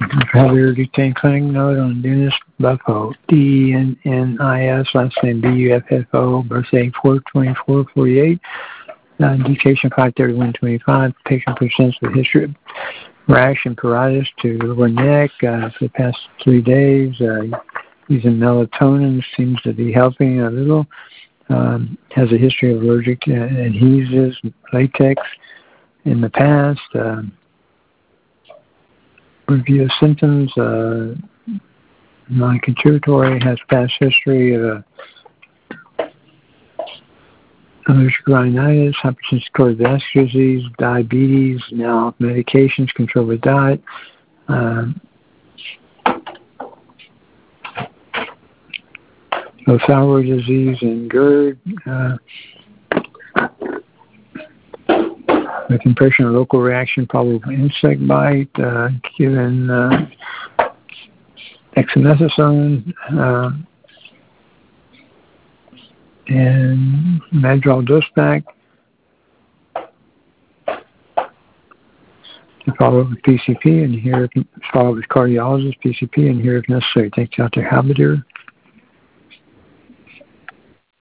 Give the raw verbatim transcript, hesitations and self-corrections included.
Heather Detained Clinic note on Dennis Buffo, D E N N I S, last name B U F F O, birthday four twenty-four forty-eight, uh, indication five thirty-one twenty-five. Patient presents with history of rash and pruritus to lower neck uh, for the past three days. Uh, using melatonin seems to be helping a little. Um, has a history of allergic uh, adhesives, latex in the past. Uh, review of symptoms, uh, non-contributory, has past history of uh, allergic rhinitis, hypertensive cardiovascular disease, diabetes, now medications, controlled with diet. Um, low thyroid disease and GERD. Uh, with impression of local reaction, probably insect bite, uh, given uh, dexamethasone uh, and Madrol dose pack. To follow up with P C P and here, follow up with cardiologist, P C P, and here if necessary, take Doctor Halberdier.